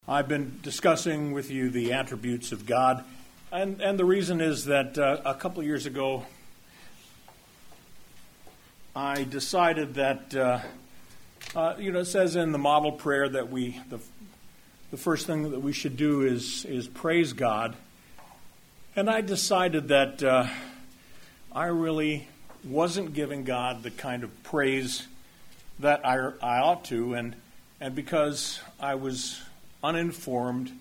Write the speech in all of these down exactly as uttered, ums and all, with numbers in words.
I've been discussing with you the attributes of God, and, and the reason is that uh, a couple of years ago, I decided that, uh, uh, you know, it says in the model prayer that we, the, the first thing that we should do is, is praise God, and I decided that uh, I really wasn't giving God the kind of praise that I, I ought to, and, and because I was uninformed,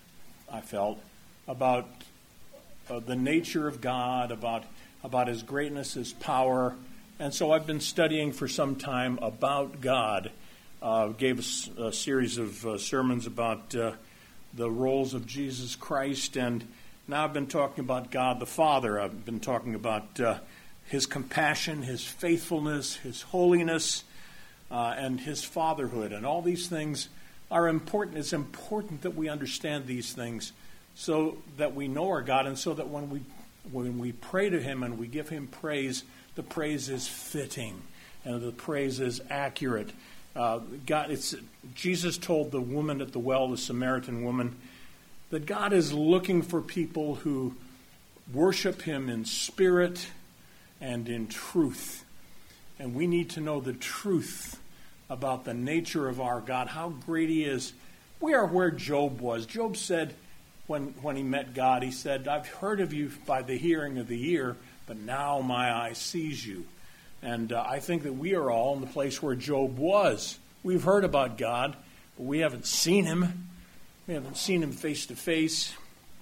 I felt, about uh, the nature of God, about about His greatness, His power, and so I've been studying for some time about God. Uh, gave a, a series of uh, sermons about uh, the roles of Jesus Christ, and now I've been talking about God the Father. I've been talking about uh, His compassion, His faithfulness, His holiness, uh, and His fatherhood, and all these things are important. It's important that we understand these things so that we know our God, and so that when we when we pray to Him and we give Him praise, the praise is fitting and the praise is accurate. Uh, God, it's Jesus told the woman at the well, the Samaritan woman, that God is looking for people who worship Him in spirit and in truth, and we need to know the truth about the nature of our God, how great He is. We are where Job was. Job said, when, when he met God, he said, I've heard of you by the hearing of the ear, but now my eye sees you. And uh, I think that we are all in the place where Job was. We've heard about God, but we haven't seen Him. We haven't seen Him face to face.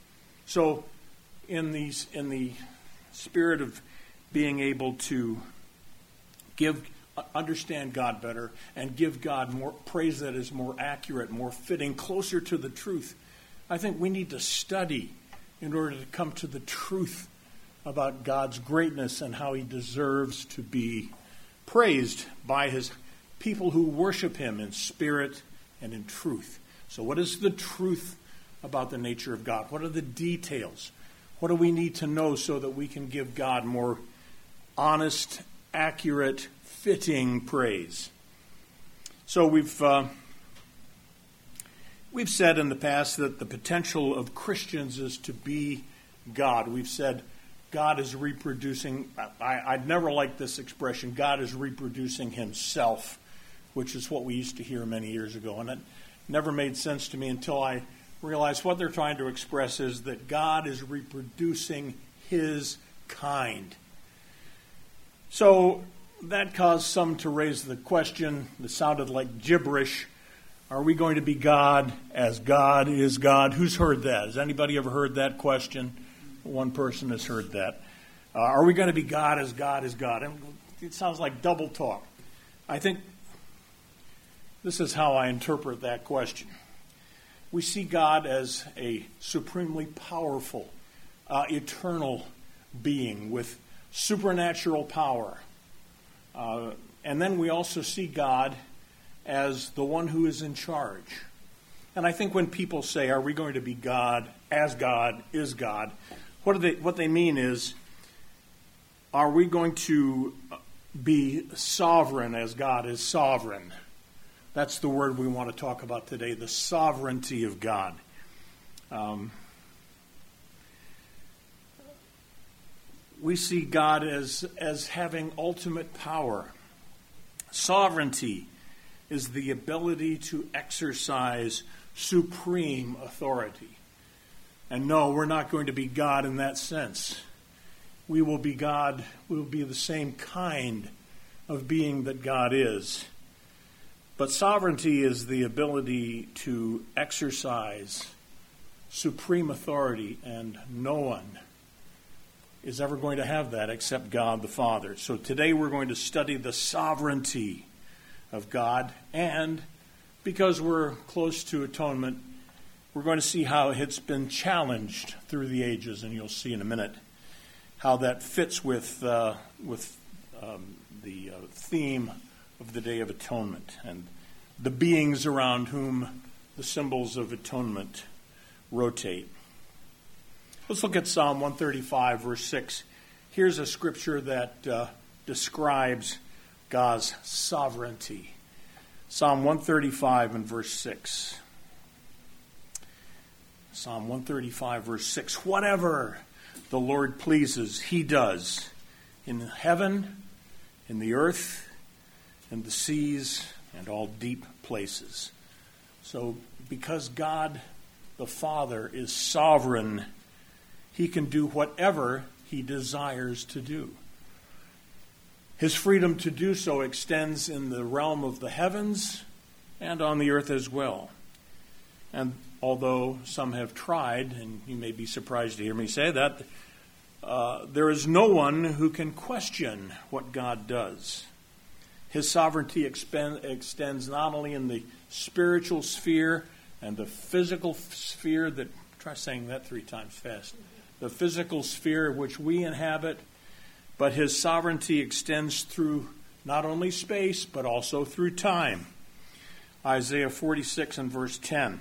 So in these, in the spirit of being able to give understand God better and give God more praise that is more accurate, more fitting, closer to the truth, I think we need to study in order to come to the truth about God's greatness and how He deserves to be praised by His people who worship Him in spirit and in truth. So what is the truth about the nature of God? What are the details? What do we need to know so that we can give God more honest, accurate, fitting praise? So we've uh, we've said in the past that the potential of Christians is to be God. We've said God is reproducing. I, I'd never liked this expression. God is reproducing Himself, which is what we used to hear many years ago, and it never made sense to me until I realized what they're trying to express is that God is reproducing His kind. So that caused some to raise the question that sounded like gibberish. Are we going to be God as God is God? Who's heard that? Has anybody ever heard that question? One person has heard that. Uh, are we going to be God as God is God? And it sounds like double talk. I think this is how I interpret that question. We see God as a supremely powerful, uh, eternal being with supernatural power. Uh, and then we also see God as the one who is in charge. And I think when people say, are we going to be God as God is God, what, do they, what they mean is, are we going to be sovereign as God is sovereign? That's the word we want to talk about today, the sovereignty of God. Um, we see God as, as having ultimate power. Sovereignty is the ability to exercise supreme authority. And no, we're not going to be God in that sense. We will be God, we will be the same kind of being that God is. But sovereignty is the ability to exercise supreme authority, and no one is ever going to have that except God the Father. So today we're going to study the sovereignty of God, and because we're close to atonement, we're going to see how it's been challenged through the ages, and you'll see in a minute how that fits with uh, with um, the uh, theme of the Day of Atonement and the beings around whom the symbols of atonement rotate. Let's look at Psalm one thirty-five, verse six. Here's a scripture that uh, describes God's sovereignty. Psalm one thirty-five and verse six. Psalm one thirty-five, verse six, whatever the Lord pleases, he does, in heaven, in the earth, in the seas, and all deep places. So because God the Father is sovereign, he can do whatever he desires to do. His freedom to do so extends in the realm of the heavens and on the earth as well. And although some have tried, and you may be surprised to hear me say that, uh, there is no one who can question what God does. His sovereignty expend, extends not only in the spiritual sphere and the physical sphere that, try saying that three times fast, the physical sphere which we inhabit, but his sovereignty extends through not only space, but also through time. Isaiah forty-six and verse ten.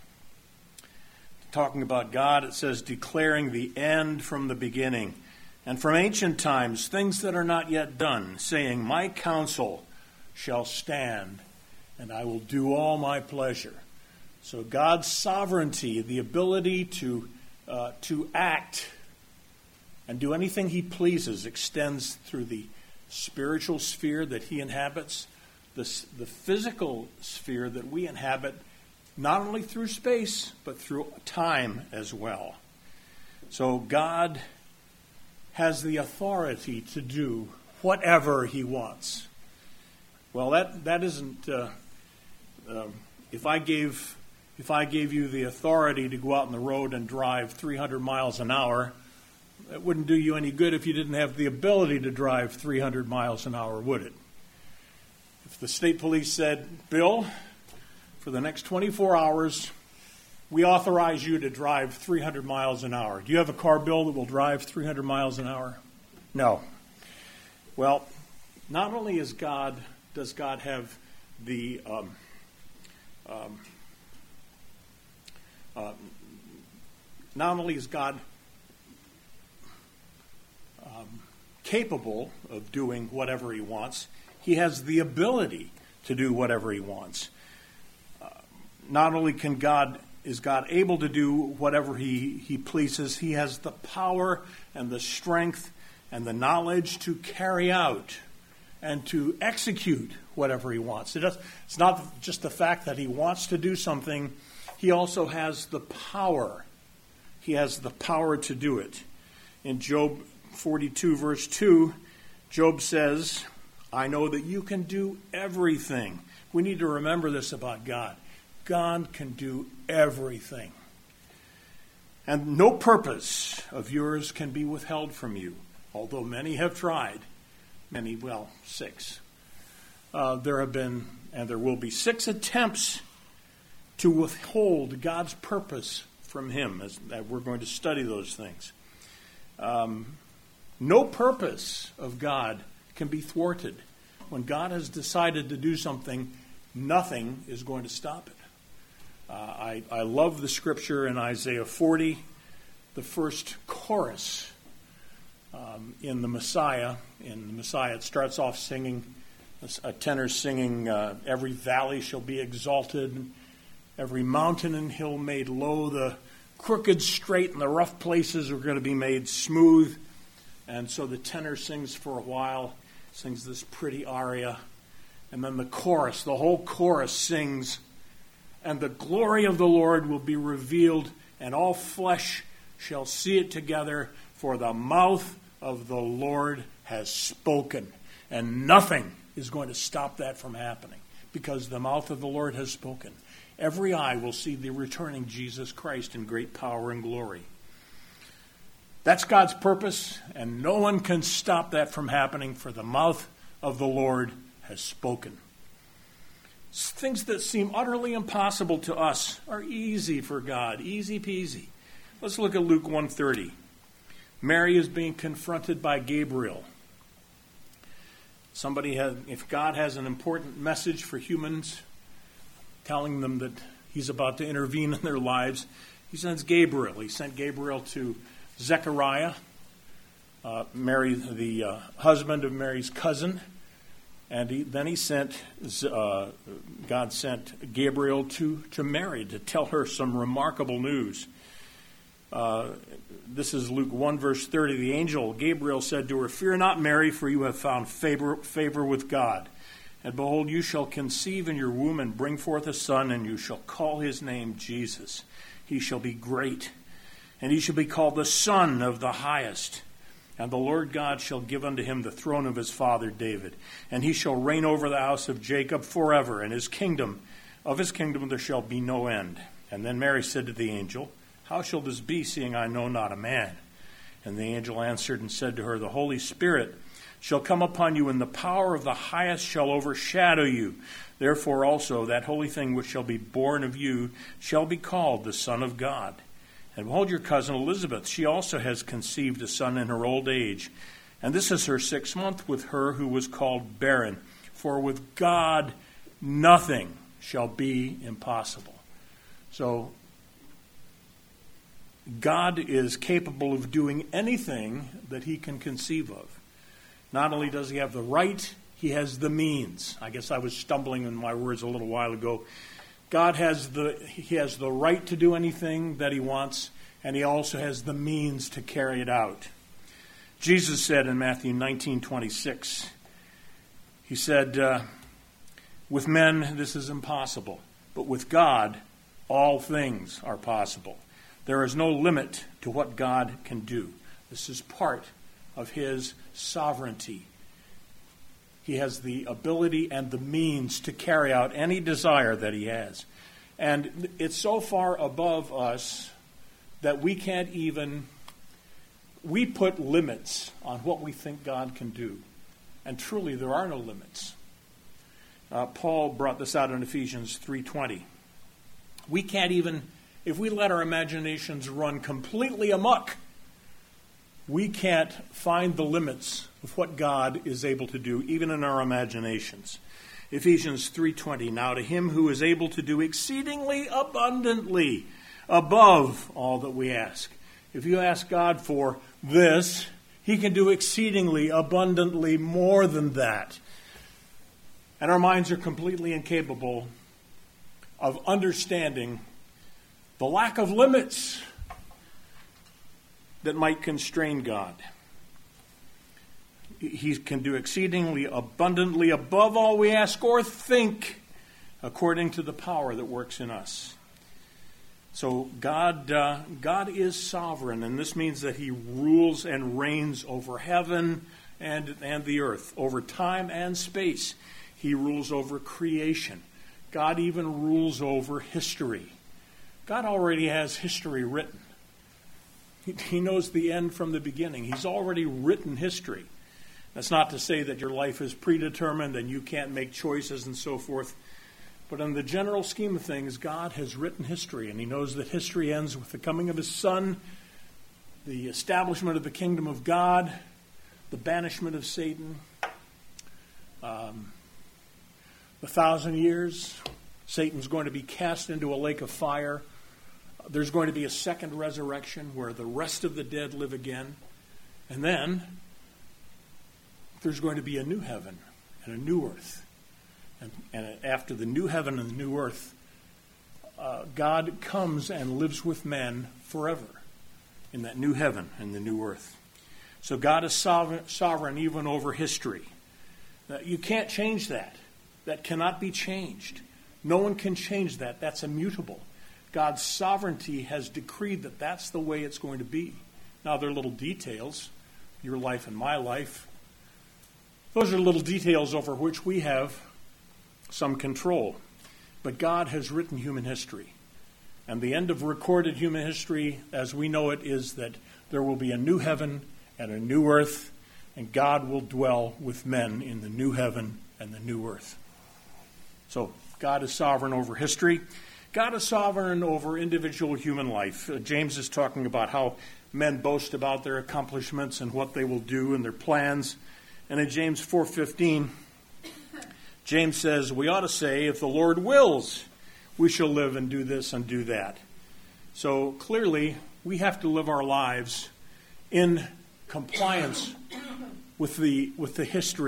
Talking about God, it says, declaring the end from the beginning, and from ancient times, things that are not yet done, saying, my counsel shall stand, and I will do all my pleasure. So God's sovereignty, the ability to uh, to act and do anything he pleases, extends through the spiritual sphere that he inhabits, the, the physical sphere that we inhabit, not only through space, but through time as well. So God has the authority to do whatever he wants. Well, that that isn't. Uh, uh, if I gave if I gave you the authority to go out on the road and drive three hundred miles an hour, it wouldn't do you any good if you didn't have the ability to drive three hundred miles an hour, would it? If the state police said, Bill, for the next twenty-four hours, we authorize you to drive three hundred miles an hour. Do you have a car, Bill, that will drive three hundred miles an hour? No. Well, not only is God, does God have the um, um, uh, not only is God um, capable of doing whatever he wants, he has the ability to do whatever he wants. Uh, not only can God is God able to do whatever he, he pleases, he has the power and the strength and the knowledge to carry out and to execute whatever he wants. It does, it's not just the fact that he wants to do something, he also has the power. He has the power to do it. In Job forty-two, verse two, Job says, I know that you can do everything. We need to remember this about God. God can do everything. And no purpose of yours can be withheld from you, although many have tried. Many, well, six. Uh, there have been, and there will be, six attempts to withhold God's purpose from him. As that we're going to study those things. Um, no purpose of God can be thwarted. When God has decided to do something, nothing is going to stop it. Uh, I, I love the scripture in Isaiah forty, the first chorus um, in the Messiah. In the Messiah, it starts off singing, a tenor singing, uh, every valley shall be exalted, every mountain and hill made low, the crooked straight and the rough places are going to be made smooth. And so the tenor sings for a while, sings this pretty aria, and then the chorus, the whole chorus sings, and the glory of the Lord will be revealed, and all flesh shall see it together, for the mouth of the Lord has spoken. And nothing is going to stop that from happening, because the mouth of the Lord has spoken. Every eye will see the returning Jesus Christ in great power and glory. That's God's purpose, and no one can stop that from happening, for the mouth of the Lord has spoken. Things that seem utterly impossible to us are easy for God, easy peasy. Let's look at Luke one thirty. Mary is being confronted by Gabriel. Somebody has, if God has an important message for humans, telling them that he's about to intervene in their lives, he sends Gabriel. He sent Gabriel to Zechariah, uh, Mary, the uh, husband of Mary's cousin, And he, then he sent, uh, God sent Gabriel to, to Mary to tell her some remarkable news. Uh, this is Luke one, verse thirty. The angel Gabriel said to her, "Fear not, Mary, for you have found favor, favor with God. And behold, you shall conceive in your womb and bring forth a son, and you shall call his name Jesus. He shall be great, and he shall be called the Son of the Highest. And the Lord God shall give unto him the throne of his father David, and he shall reign over the house of Jacob forever, and his kingdom, of his kingdom there shall be no end." And then Mary said to the angel, "How shall this be, seeing I know not a man?" And the angel answered and said to her, "The Holy Spirit shall come upon you, and the power of the highest shall overshadow you. Therefore also that holy thing which shall be born of you shall be called the Son of God. And behold, your cousin Elizabeth, she also has conceived a son in her old age. And this is her sixth month with her who was called barren. For with God nothing shall be impossible." So God is capable of doing anything that he can conceive of. Not only does he have the right, he has the means. I guess I was stumbling in my words a little while ago. God has the he has the right to do anything that he wants, and he also has the means to carry it out. Jesus said in Matthew nineteen twenty-six, he said, uh, "With men this is impossible, but with God all things are possible." There is no limit to what God can do. This is part of his sovereignty. He has the ability and the means to carry out any desire that he has. And it's so far above us that we can't even, we put limits on what we think God can do. And truly, there are no limits. Uh, Paul brought this out in Ephesians three twenty. We can't even, if we let our imaginations run completely amok, we can't find the limits of what God is able to do, even in our imaginations. Ephesians three twenty, "Now to him who is able to do exceedingly abundantly above all that we ask." If you ask God for this, he can do exceedingly abundantly more than that. And our minds are completely incapable of understanding the lack of limits that might constrain God. He can do exceedingly abundantly above all we ask or think, according to the power that works in us. So God, uh, God is sovereign, and this means that he rules and reigns over heaven and, and the earth, over time and space. He rules over creation. God even rules over history. God already has history written. He knows the end from the beginning. He's already written history. That's not to say that your life is predetermined and you can't make choices and so forth. But in the general scheme of things, God has written history, and he knows that history ends with the coming of his Son, the establishment of the kingdom of God, the banishment of Satan, um, the thousand years. Satan's going to be cast into a lake of fire. There's going to be a second resurrection where the rest of the dead live again. And then there's going to be a new heaven and a new earth. And, and after the new heaven and the new earth, uh, God comes and lives with men forever in that new heaven and the new earth. So God is sovereign, sovereign even over history. Now, you can't change that. That cannot be changed. No one can change that. That's immutable. God's sovereignty has decreed that that's the way it's going to be. Now, there are little details, your life and my life. Those are little details over which we have some control. But God has written human history. And the end of recorded human history, as we know it, is that there will be a new heaven and a new earth, and God will dwell with men in the new heaven and the new earth. So, God is sovereign over history. God is sovereign over individual human life. Uh, James is talking about how men boast about their accomplishments and what they will do and their plans. And in James four fifteen, James says, we ought to say, if the Lord wills, we shall live and do this and do that. So clearly, we have to live our lives in compliance with the with the history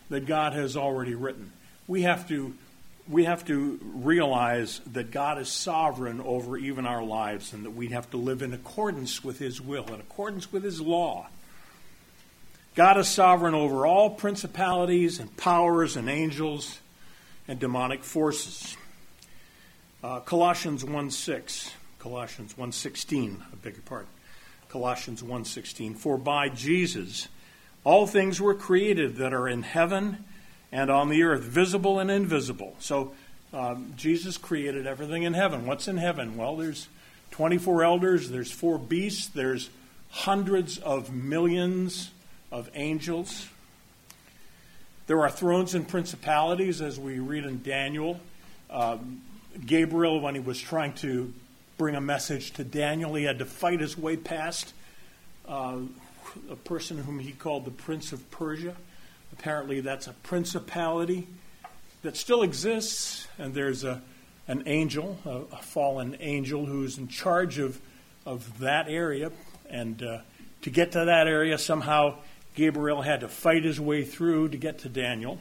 that God has already written. We have to we have to realize that God is sovereign over even our lives, and that we have to live in accordance with his will, in accordance with his law. God is sovereign over all principalities and powers and angels and demonic forces. Uh, Colossians one six, Colossians one sixteen, I beg your pardon. Colossians one sixteen, for by Jesus all things were created that are in heaven and on the earth, visible and invisible. So um, Jesus created everything in heaven. What's in heaven? Well, there's twenty-four elders, there's four beasts, there's hundreds of millions of angels. There are thrones and principalities, as we read in Daniel. Um, Gabriel, when he was trying to bring a message to Daniel, he had to fight his way past uh, a person whom he called the Prince of Persia. Apparently that's a principality that still exists, and there's a an angel, a, a fallen angel, who's in charge of, of that area. And uh, to get to that area, somehow Gabriel had to fight his way through to get to Daniel.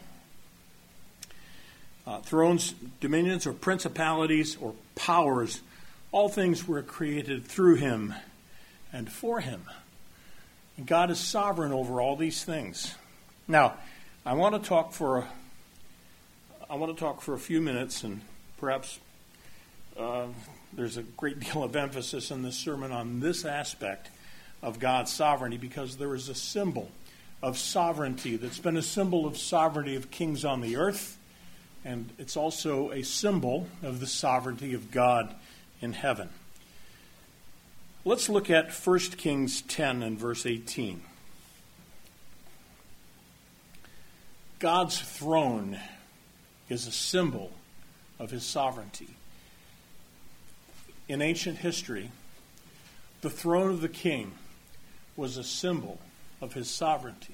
Uh, thrones, dominions, or principalities, or powers, all things were created through him and for him. And God is sovereign over all these things. Now, I want to talk for a, I want to talk for a few minutes, and perhaps uh, there's a great deal of emphasis in this sermon on this aspect of God's sovereignty, because there is a symbol of sovereignty that's been a symbol of sovereignty of kings on the earth, and it's also a symbol of the sovereignty of God in heaven. Let's look at First Kings ten and verse eighteen. God's throne is a symbol of his sovereignty. In ancient history, the throne of the king was a symbol of his sovereignty.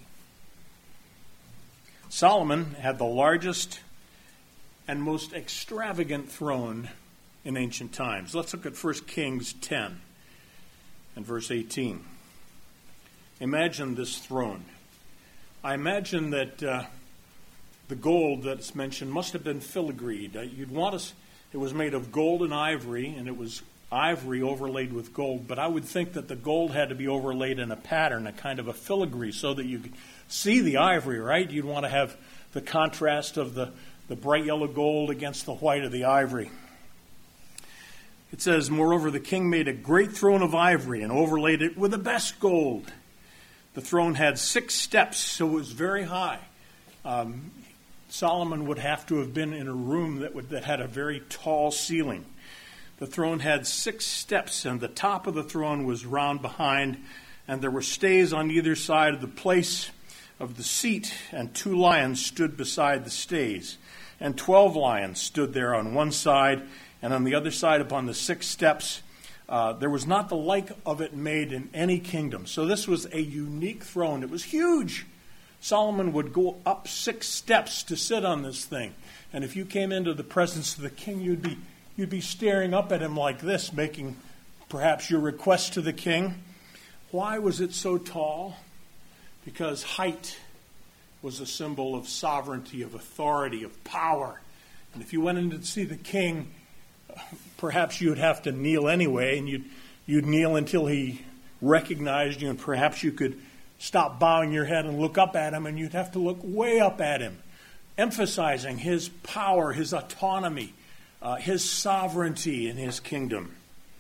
Solomon had the largest and most extravagant throne in ancient times. Let's look at First Kings ten and verse eighteen. Imagine this throne. I imagine that uh, the gold that's mentioned must have been filigreed. Uh, you'd want us. It was made of gold and ivory, and it was ivory overlaid with gold. But I would think that the gold had to be overlaid in a pattern, a kind of a filigree, so that you could see the ivory, right? You'd want to have the contrast of the, the bright yellow gold against the white of the ivory. It says, moreover, the king made a great throne of ivory and overlaid it with the best gold. The throne had six steps, so it was very high. Um, Solomon would have to have been in a room that would, that had a very tall ceiling. The throne had six steps, and the top of the throne was round behind, and there were stays on either side of the place of the seat, and two lions stood beside the stays. And twelve lions stood there on one side, and on the other side upon the six steps. Uh, there was not the like of it made in any kingdom. So this was a unique throne. It was huge. Solomon would go up six steps to sit on this thing. And if you came into the presence of the king, you'd be you'd be staring up at him like this, making perhaps your request to the king. Why was it so tall? Because height was a symbol of sovereignty, of authority, of power. And if you went in to see the king, perhaps you'd have to kneel anyway, and you'd, you'd kneel until he recognized you, and perhaps you could stop bowing your head and look up at him, and you'd have to look way up at him, emphasizing his power, his autonomy, uh, his sovereignty in his kingdom.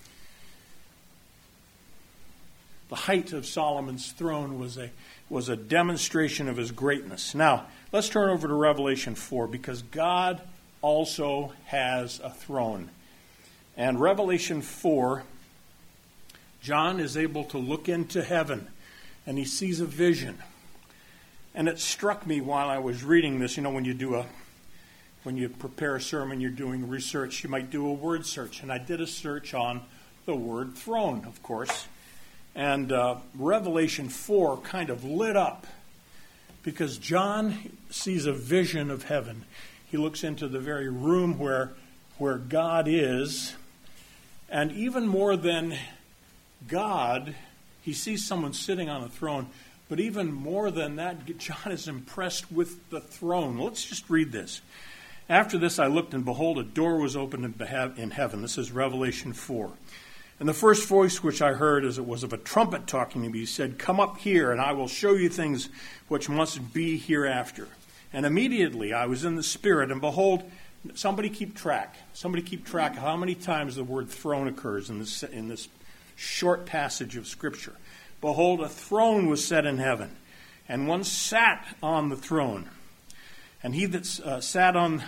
The height of Solomon's throne was a was a demonstration of his greatness. Now, let's turn over to Revelation four, because God also has a throne. And Revelation four, John is able to look into heaven, and he sees a vision. And it struck me while I was reading this, you know, when you do a, when you prepare a sermon, you're doing research, you might do a word search. And I did a search on the word throne, of course. And uh, Revelation four kind of lit up, because John sees a vision of heaven. He looks into the very room where, where God is. And even more than God, he sees someone sitting on a throne, But even more than that, John is impressed with the throne. Let's just read this. After this I looked, and behold, a door was opened in heaven. This is Revelation four. And the first voice which I heard, as it was of a trumpet talking to me, said, "Come up here, and I will show you things which must be hereafter." And immediately I was in the Spirit, and behold, somebody keep track. Somebody keep track of how many times the word throne occurs in this, in this short passage of Scripture. Behold, a throne was set in heaven, and one sat on the throne. And he that uh, sat on,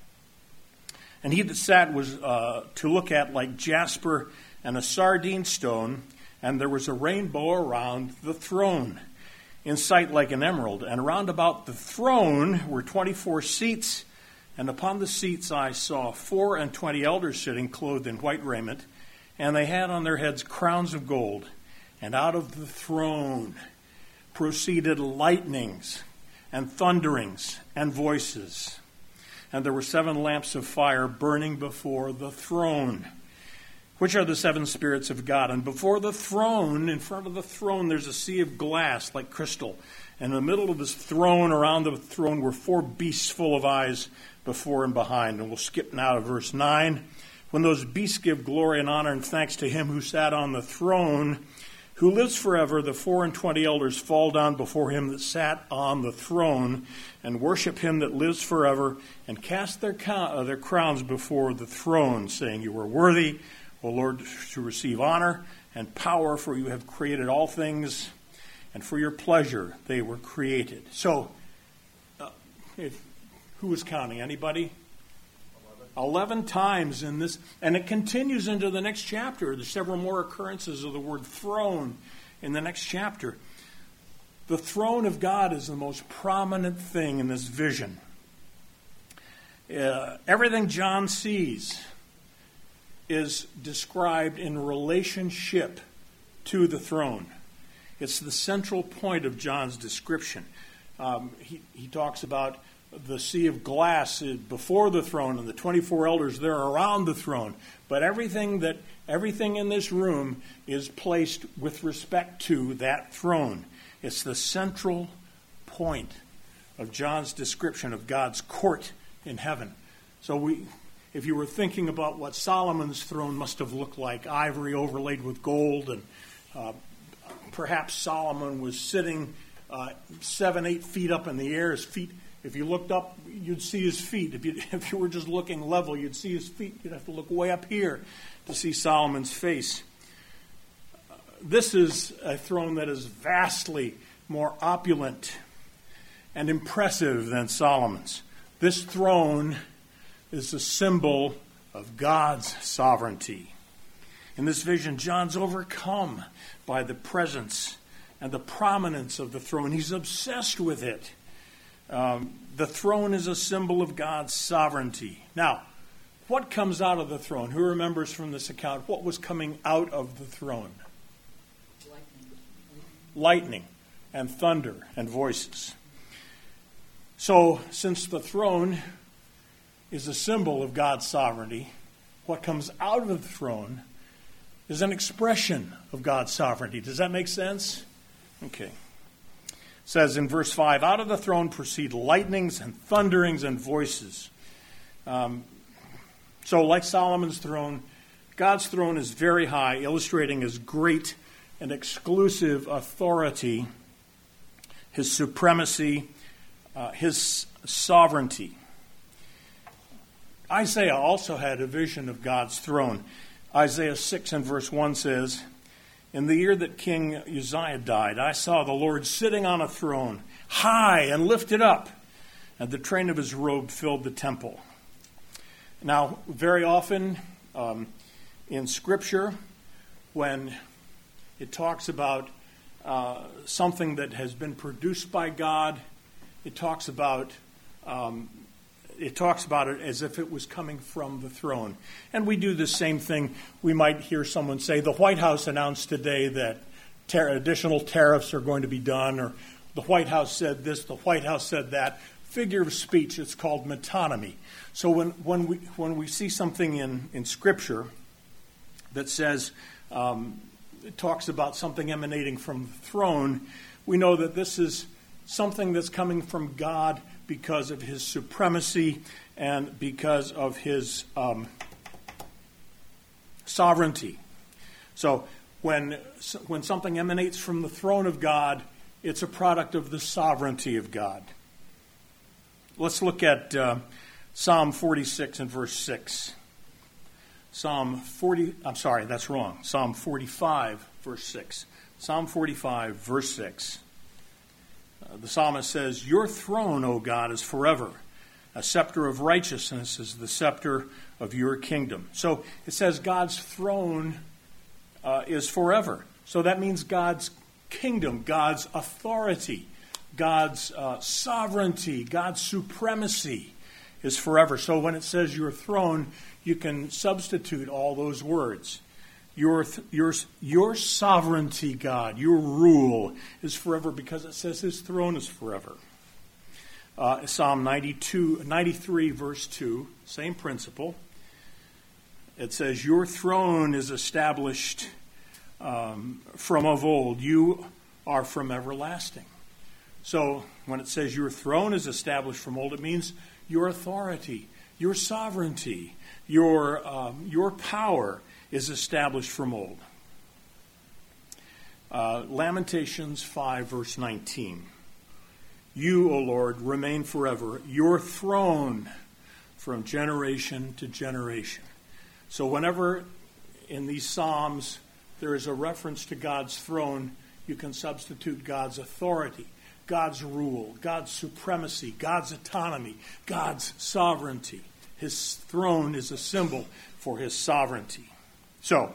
and he that sat was uh, to look at like jasper and a sardine stone, and there was a rainbow around the throne, in sight like an emerald. And round about the throne were twenty-four seats, and upon the seats I saw four and twenty elders sitting, clothed in white raiment, and they had on their heads crowns of gold. And out of the throne proceeded lightnings and thunderings and voices. And there were seven lamps of fire burning before the throne, which are the seven spirits of God. And before the throne, in front of the throne, there's a sea of glass like crystal. And in the middle of this throne, around the throne, were four beasts full of eyes before and behind. And we'll skip now to verse nine. When those beasts give glory and honor and thanks to him who sat on the throne, who lives forever, the four and twenty elders fall down before him that sat on the throne, and worship him that lives forever, and cast their, uh, their crowns before the throne, saying, "You are worthy, O Lord, to receive honor and power, for you have created all things, and for your pleasure they were created." So, uh, if, who is counting? Anybody? Eleven times in this, and it continues into the next chapter. There's several more occurrences of the word throne in the next chapter. The throne of God is the most prominent thing in this vision. Uh, everything John sees is described in relationship to the throne. It's the central point of John's description. Um, he, he talks about the sea of glass before the throne and the twenty-four elders there around the throne. But everything that everything in this room is placed with respect to that throne. It's the central point of John's description of God's court in heaven. So we, if you were thinking about what Solomon's throne must have looked like, ivory overlaid with gold, and uh, perhaps Solomon was sitting uh, seven, eight feet up in the air, his feet. If you looked up, you'd see his feet. If you, if you were just looking level, you'd see his feet. You'd have to look way up here to see Solomon's face. Uh, this is a throne that is vastly more opulent and impressive than Solomon's. This throne is a symbol of God's sovereignty. In this vision, John's overcome by the presence and the prominence of the throne. He's obsessed with it. Um, the throne is a symbol of God's sovereignty. Now, what comes out of the throne? Who remembers from this account what was coming out of the throne? Lightning. Lightning and thunder and voices. So, since the throne is a symbol of God's sovereignty, what comes out of the throne is an expression of God's sovereignty. Does that make sense? Okay. It says in verse five, out of the throne proceed lightnings and thunderings and voices. Um, so like Solomon's throne, God's throne is very high, illustrating his great and exclusive authority, his supremacy, uh, his sovereignty. Isaiah also had a vision of God's throne. Isaiah six and verse one says, in the year that King Uzziah died, I saw the Lord sitting on a throne, high and lifted up, and the train of his robe filled the temple. Now, very often um, in Scripture, when it talks about uh, something that has been produced by God, it talks about um, it talks about it as if it was coming from the throne. And we do the same thing. We might hear someone say, the White House announced today that ter- additional tariffs are going to be done, or the White House said this, the White House said that. Figure of speech, it's called metonymy. So when, when we when we see something in, in Scripture that says, um, it talks about something emanating from the throne, we know that this is something that's coming from God because of his supremacy and because of his um, sovereignty. So when, when something emanates from the throne of God, it's a product of the sovereignty of God. Let's look at uh, Psalm forty-six and verse six. Psalm forty, I'm sorry, that's wrong. Psalm forty-five, verse six. Psalm forty-five, verse six. Uh, the psalmist says, "Your throne, O God, is forever. A scepter of righteousness is the scepter of your kingdom." So it says God's throne uh, is forever. So that means God's kingdom, God's authority, God's uh, sovereignty, God's supremacy is forever. So when it says your throne, you can substitute all those words. Your, your, your sovereignty, God, your rule is forever because it says his throne is forever. Uh, Psalm ninety-two, ninety-three, verse two, same principle. It says, "Your throne is established um, from of old. You are from everlasting." So when it says your throne is established from old, it means your authority, your sovereignty, your um, your power is established from old. Uh, Lamentations five, verse nineteen. "You, O Lord, remain forever, your throne from generation to generation." So whenever in these Psalms there is a reference to God's throne, you can substitute God's authority, God's rule, God's supremacy, God's autonomy, God's sovereignty. His throne is a symbol for his sovereignty. So,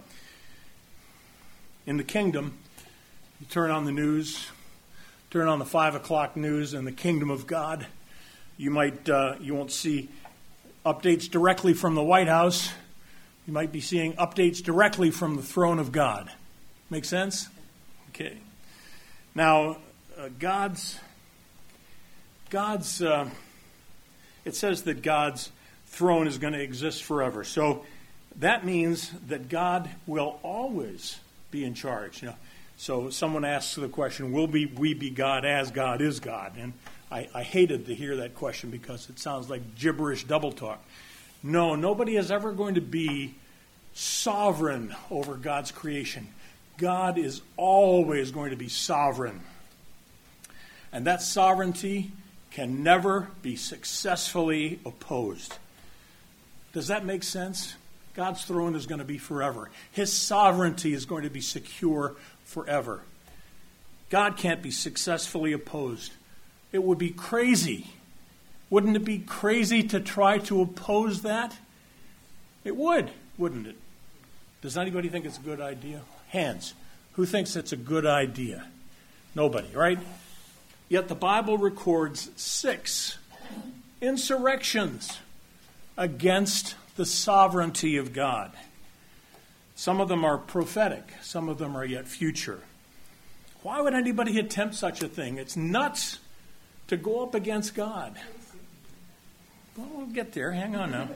in the kingdom, you turn on the news, turn on the five o'clock news in the kingdom of God. You might, uh, you won't see updates directly from the White House. You might be seeing updates directly from the throne of God. Make sense? Okay. Now, uh, God's, God's, uh, it says that God's throne is going to exist forever. So that means that God will always be in charge. You know, so someone asks the question, will we, we be God as God is God? And I, I hated to hear that question because it sounds like gibberish double talk. No, nobody is ever going to be sovereign over God's creation. God is always going to be sovereign. And that sovereignty can never be successfully opposed. Does that make sense? God's throne is going to be forever. His sovereignty is going to be secure forever. God can't be successfully opposed. It would be crazy. Wouldn't it be crazy to try to oppose that? It would, wouldn't it? Does anybody think it's a good idea? Hands. Who thinks it's a good idea? Nobody, right? Yet the Bible records six insurrections against the sovereignty of God. Some of them are prophetic. Some of them are yet future. Why would anybody attempt such a thing? It's nuts to go up against God. Well, we'll get there. Hang on now.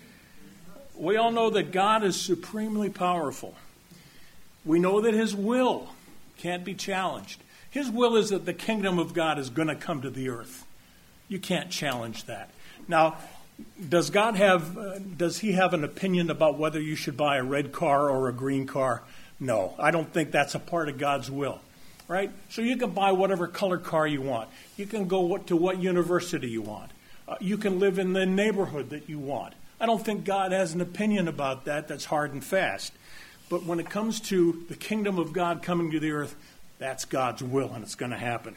We all know that God is supremely powerful. We know that his will can't be challenged. His will is that the kingdom of God is going to come to the earth. You can't challenge that. Now, does God have, uh, does he have an opinion about whether you should buy a red car or a green car? No, I don't think that's a part of God's will, right? So you can buy whatever color car you want. You can go to what university you want. Uh, you can live in the neighborhood that you want. I don't think God has an opinion about that that's hard and fast. But when it comes to the kingdom of God coming to the earth, that's God's will, and it's going to happen.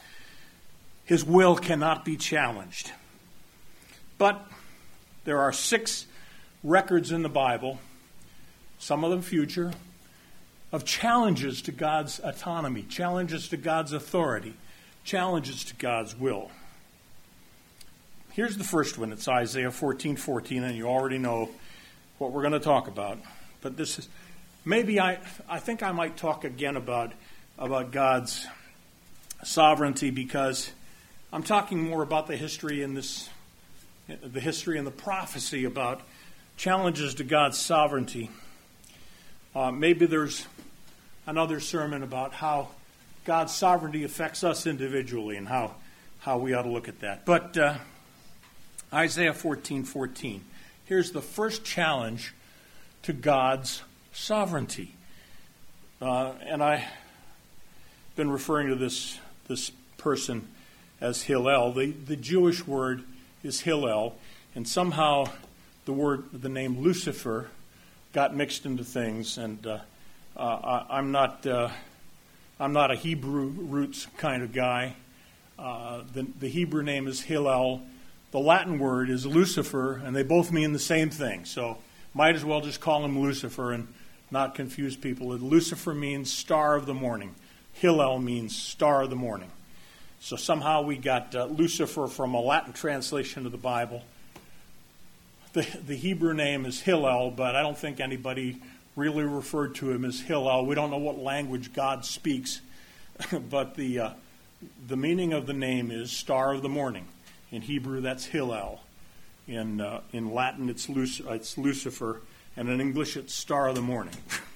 His will cannot be challenged. But there are six records in the Bible, some of them future, of challenges to God's autonomy, challenges to God's authority, challenges to God's will. Here's the first one. It's Isaiah fourteen fourteen, and you already know what we're going to talk about. But this is, maybe I, I think I might talk again about, about God's sovereignty because I'm talking more about the history in this, the history and the prophecy about challenges to God's sovereignty. Uh, maybe there's another sermon about how God's sovereignty affects us individually and how, how we ought to look at that. But uh, Isaiah fourteen fourteen. Here's the first challenge to God's sovereignty. Uh, and I've been referring to this, this person as Hillel. The, the Jewish word is Hillel, and somehow the word, the name Lucifer got mixed into things, and uh, uh, I, I'm not... Uh, I'm not a Hebrew roots kind of guy. Uh, the, the Hebrew name is Hillel. The Latin word is Lucifer, and they both mean the same thing. So might as well just call him Lucifer and not confuse people. Lucifer means star of the morning. Hillel means star of the morning. So somehow we got uh, Lucifer from a Latin translation of the Bible. The, the Hebrew name is Hillel, but I don't think anybody really referred to him as Hillel. We don't know what language God speaks, but the uh, the meaning of the name is star of the morning. In Hebrew, that's Hillel. In uh, in Latin, it's, Luc- it's Lucifer, and in English, it's star of the morning.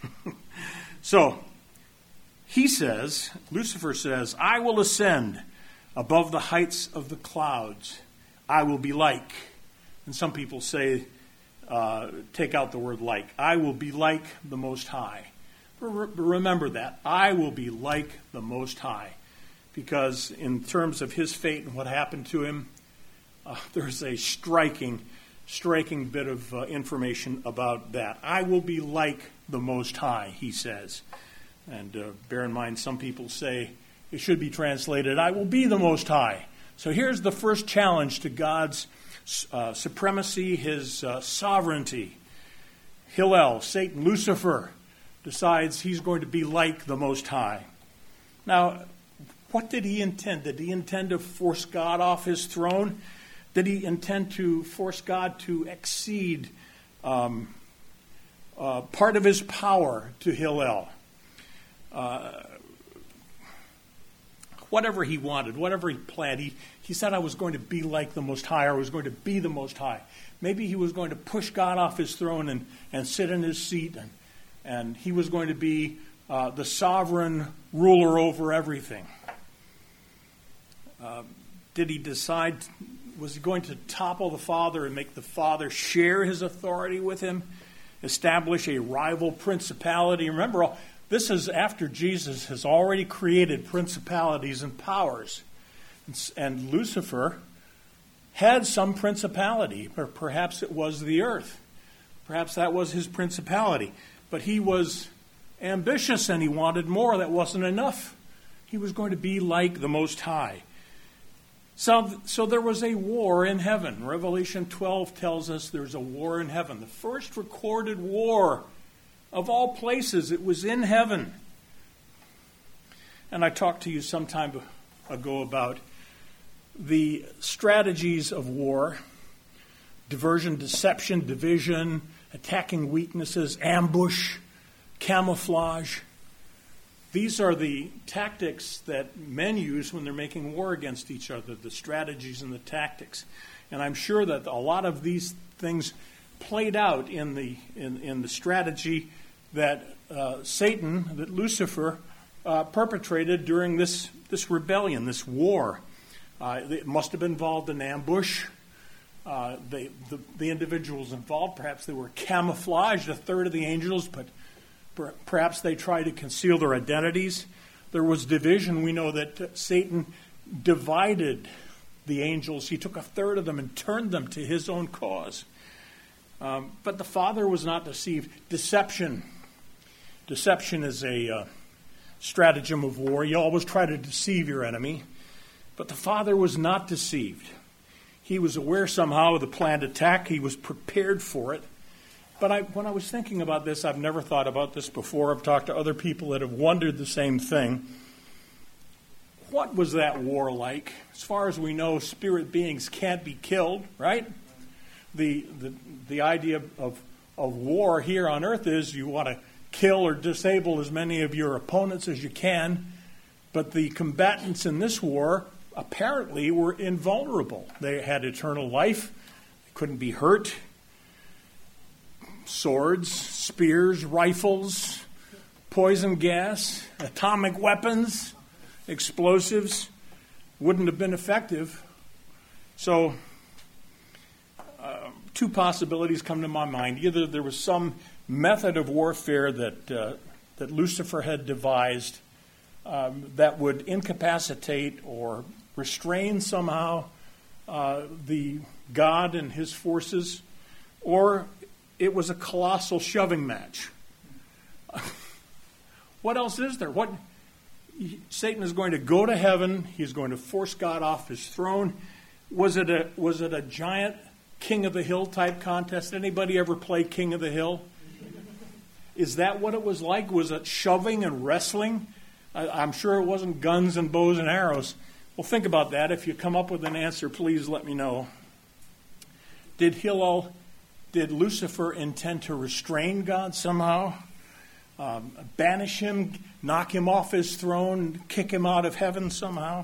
So, he says, Lucifer says, I will ascend above the heights of the clouds. I will be like. And some people say, Uh, take out the word like. I will be like the Most High. But remember that. I will be like the Most High. Because in terms of his fate and what happened to him, uh, there's a striking, striking bit of uh, information about that. I will be like the Most High, he says. And uh, bear in mind, some people say it should be translated, I will be the Most High. So here's the first challenge to God's Uh, supremacy, his uh, sovereignty. Hillel, Satan, Lucifer, decides he's going to be like the Most High. Now, what did he intend? Did he intend to force God off his throne? Did he intend to force God to exceed um, uh, part of his power to Hillel? Uh, whatever he wanted, whatever he planned, he, he said, I was going to be like the Most High, or I was going to be the Most High. Maybe he was going to push God off his throne and, and sit in his seat, and, and he was going to be uh, the sovereign ruler over everything. Uh, did he decide, was he going to topple the Father and make the Father share his authority with him, establish a rival principality? Remember, all, this is after Jesus has already created principalities and powers. And, and Lucifer had some principality, or perhaps it was the earth. Perhaps that was his principality. But he was ambitious and he wanted more. That wasn't enough. He was going to be like the Most High. So, so there was a war in heaven. Revelation twelve tells us there's a war in heaven. The first recorded war of all places. It was in heaven. And I talked to you some time ago about the strategies of war: diversion, deception, division, attacking weaknesses, ambush, camouflage. These are the tactics that men use when they're making war against each other, the strategies and the tactics. And I'm sure that a lot of these things played out in the in, in the strategy that uh, Satan, that Lucifer, uh, perpetrated during this, this rebellion, this war. Uh, it must have involved an ambush. Uh, they, the, the individuals involved, perhaps they were camouflaged, a third of the angels, but per, perhaps they tried to conceal their identities. There was division. We know that uh, Satan divided the angels. He took a third of them and turned them to his own cause. Um, but the Father was not deceived. Deception. Deception is a uh, stratagem of war. You always try to deceive your enemy. But the Father was not deceived. He was aware somehow of the planned attack. He was prepared for it. But I, when I was thinking about this, I've never thought about this before. I've talked to other people that have wondered the same thing. What was that war like? As far as we know, spirit beings can't be killed, right? The the, the idea of, of war here on earth is you want to kill or disable as many of your opponents as you can. But the combatants in this war apparently were invulnerable. They had eternal life. They couldn't be hurt. Swords, spears, rifles, poison gas, atomic weapons. explosives wouldn't have been effective. So uh, two possibilities come to my mind. Either there was some method of warfare that uh, that Lucifer had devised um, that would incapacitate or restrain somehow uh, the God and his forces, or it was a colossal shoving match. What else is there? What Satan is going to go to heaven. He's going to force God off his throne. Was it a was it a giant King of the Hill type contest? Anybody ever play King of the Hill? Is that what it was like? Was it shoving and wrestling? I, I'm sure it wasn't guns and bows and arrows. Well, think about that. If you come up with an answer, please let me know. Did Hillel, did Lucifer intend to restrain God somehow? Um, banish him, knock him off his throne, kick him out of heaven somehow?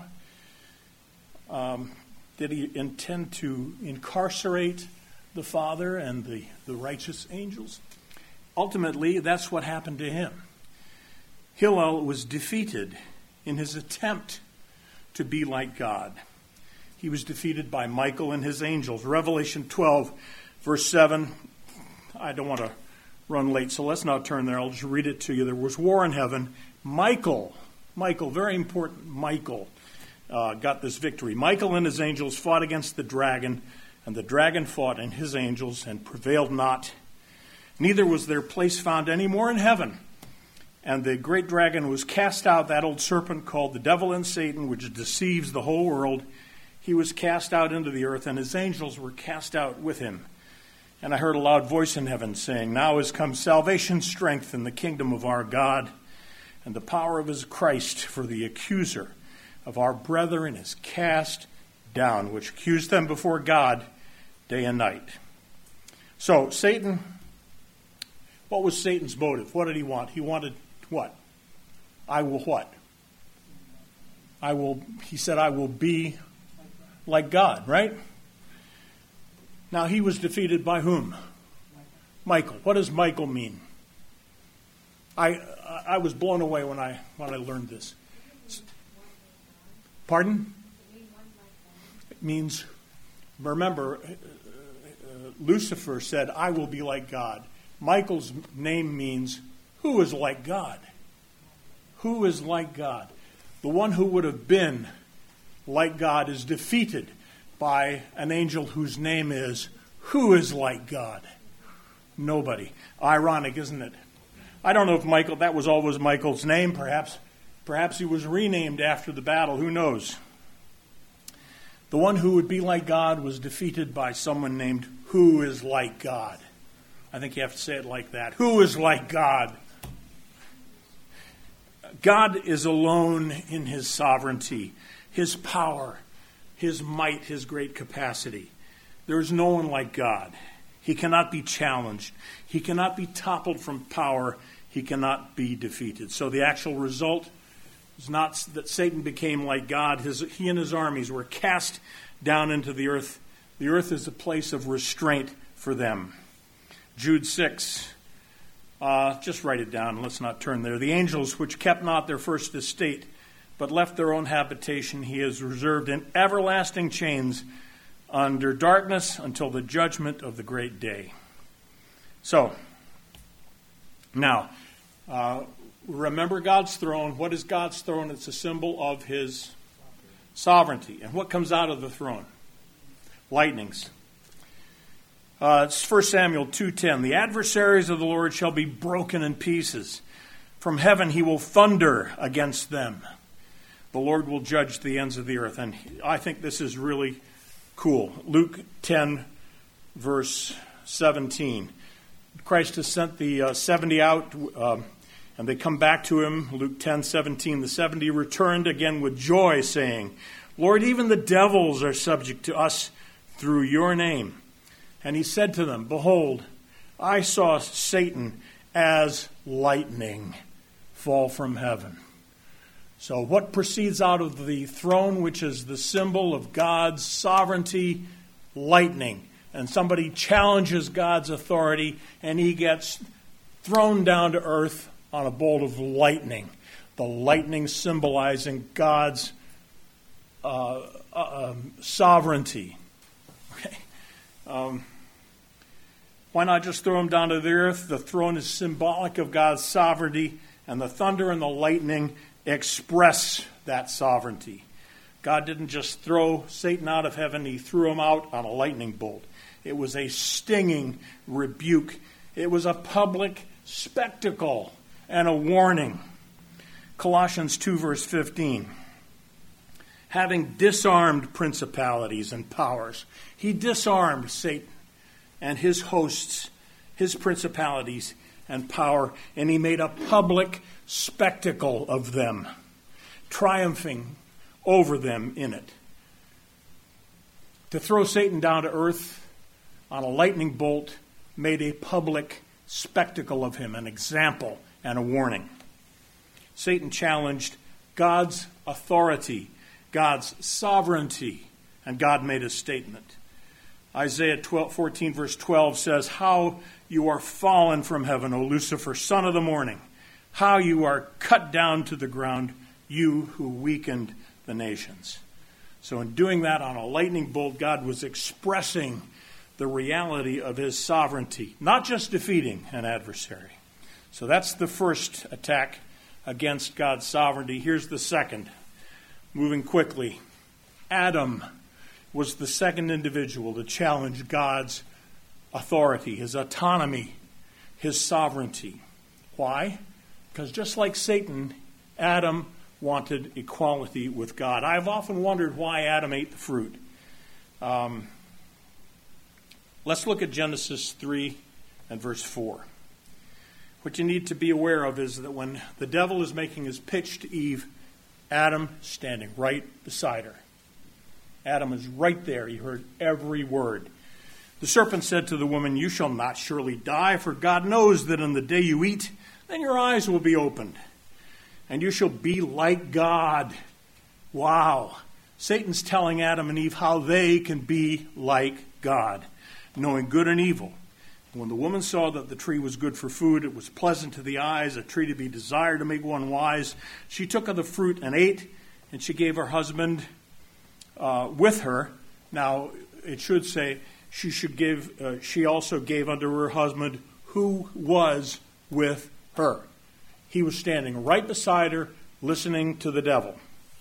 Um, did he intend to incarcerate the Father and the, the righteous angels? Ultimately, that's what happened to him. Hillel was defeated in his attempt to be like God. He was defeated by Michael and his angels. Revelation twelve, verse seven. I don't want to run late, so let's not turn there. I'll just read it to you. There was war in heaven. Michael, Michael, very important, Michael, uh, got this victory. Michael and his angels fought against the dragon, and the dragon fought and his angels and prevailed not. Neither was their place found any more in heaven. And the great dragon was cast out, that old serpent called the devil and Satan, which deceives the whole world. He was cast out into the earth, and his angels were cast out with him. And I heard a loud voice in heaven saying, Now is come salvation, strength, and the kingdom of our God, and the power of his Christ, for the accuser of our brethren is cast down, which accused them before God day and night. So Satan, what was Satan's motive? What did he want? He wanted what? I will what? I will, he said, I will be like God, right? Now, he was defeated by whom? Michael. What does Michael mean? I I was blown away when I when I learned this. Pardon? It means, remember, uh, uh, Lucifer said, I will be like God. Michael's name means, who is like God? Who is like God? The one who would have been like God is defeated by an angel whose name is, who is like God? Nobody. Ironic, isn't it? I don't know if Michael, that was always Michael's name. Perhaps, perhaps he was renamed after the battle. Who knows? The one who would be like God was defeated by someone named, who is like God? I think you have to say it like that. Who is like God? God is alone in his sovereignty, his power, his might, his great capacity. There is no one like God. He cannot be challenged. He cannot be toppled from power. He cannot be defeated. So the actual result is not that Satan became like God. His, he and his armies were cast down into the earth. The earth is a place of restraint for them. Jude six. Uh, just write it down. Let's not turn there. The angels which kept not their first estate, but left their own habitation, he has reserved in everlasting chains under darkness until the judgment of the great day. So, now, uh, remember God's throne. What is God's throne? It's a symbol of his sovereignty. And what comes out of the throne? Lightnings. Uh, it's First Samuel two ten. The adversaries of the Lord shall be broken in pieces. From heaven he will thunder against them. The Lord will judge the ends of the earth. And I think this is really cool. Luke ten, verse seventeen. Christ has sent the uh, seventy out, uh, and they come back to him. Luke ten seventeen. The seventy returned again with joy, saying, Lord, even the devils are subject to us through your name. And he said to them, Behold, I saw Satan as lightning fall from heaven. So what proceeds out of the throne, which is the symbol of God's sovereignty? Lightning. And somebody challenges God's authority, and he gets thrown down to earth on a bolt of lightning. the lightning symbolizing God's uh, uh, um, sovereignty. Okay. Um, why not just throw them down to the earth? The throne is symbolic of God's sovereignty, and the thunder and the lightning express that sovereignty. God didn't just throw Satan out of heaven, he threw him out on a lightning bolt. It was a stinging rebuke. It was a public spectacle and a warning. Colossians two, verse fifteen. Having disarmed principalities and powers, he disarmed Satan and his hosts, his principalities and power, and he made a public spectacle of them, triumphing over them in it. To throw Satan down to earth on a lightning bolt made a public spectacle of him, an example and a warning. Satan challenged God's authority, God's sovereignty, and God made a statement. Isaiah twelve, fourteen, verse twelve says, "How you are fallen from heaven, O Lucifer, son of the morning. How you are cut down to the ground, you who weakened the nations." So in doing that on a lightning bolt, God was expressing the reality of his sovereignty, not just defeating an adversary. So that's the first attack against God's sovereignty. Here's the second. Moving quickly. Adam was the second individual to challenge God's authority, his autonomy, his sovereignty. Why? Because just like Satan, Adam wanted equality with God. I've often wondered why Adam ate the fruit. Um, let's look at Genesis three and verse four. What you need to be aware of is that when the devil is making his pitch to Eve, Adam standing right beside her. Adam is right there. He heard every word. The serpent said to the woman, "You shall not surely die, for God knows that in the day you eat, then your eyes will be opened, and you shall be like God." Wow. Satan's telling Adam and Eve how they can be like God, knowing good and evil. When the woman saw that the tree was good for food, it was pleasant to the eyes, a tree to be desired to make one wise, she took of the fruit and ate, and she gave her husband uh, with her. Now, it should say she should give. Uh, she also gave unto her husband who was with her. He was standing right beside her, listening to the devil.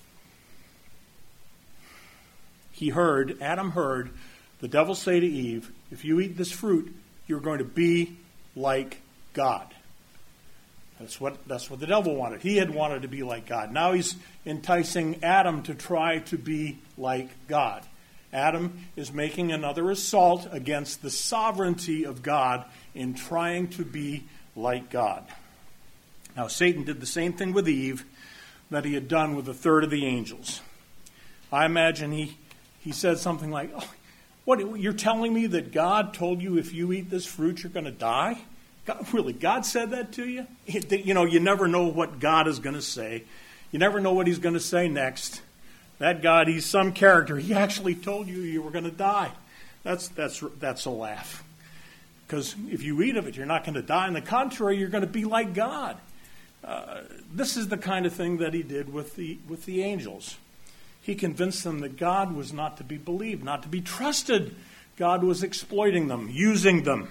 He heard, Adam heard, the devil say to Eve, "If you eat this fruit, you're going to be like God." That's what that's what the devil wanted. He had wanted to be like God. Now he's enticing Adam to try to be like God. Adam is making another assault against the sovereignty of God in trying to be like God. Now Satan did the same thing with Eve that he had done with a third of the angels. I imagine he, he said something like, "Oh, what, you're telling me that God told you if you eat this fruit you're going to die? God, really, God said that to you?" You know, you never know what God is going to say. You never know what he's going to say next. That God, he's some character. He actually told you you were going to die. That's that's that's a laugh. Because if you eat of it, you're not going to die. On the contrary, you're going to be like God. Uh, this is the kind of thing that he did with the with the angels. He convinced them that God was not to be believed, not to be trusted. God was exploiting them, using them.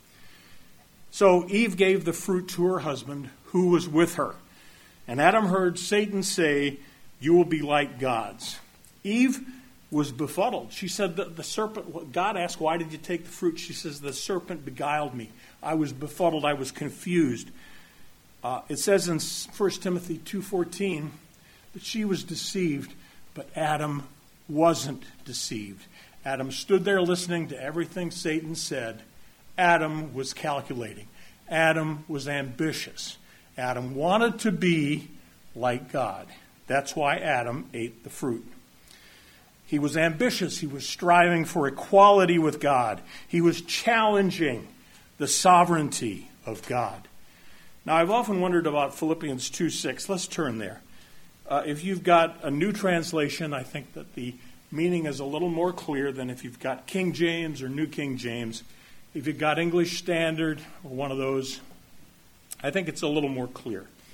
So Eve gave the fruit to her husband, who was with her. And Adam heard Satan say, "You will be like gods." Eve was befuddled. She said that the serpent, God asked, "Why did you take the fruit?" She says, "The serpent beguiled me. I was befuddled. I was confused." Uh, it says in First Timothy two fourteen that she was deceived, but Adam wasn't deceived. Adam stood there listening to everything Satan said. Adam was calculating. Adam was ambitious. Adam wanted to be like God. That's why Adam ate the fruit. He was ambitious. He was striving for equality with God. He was challenging the sovereignty of God. Now, I've often wondered about Philippians two six. Let's turn there. Uh, if you've got a new translation, I think that the meaning is a little more clear than if you've got King James or New King James. If you've got English Standard or one of those, I think it's a little more clear.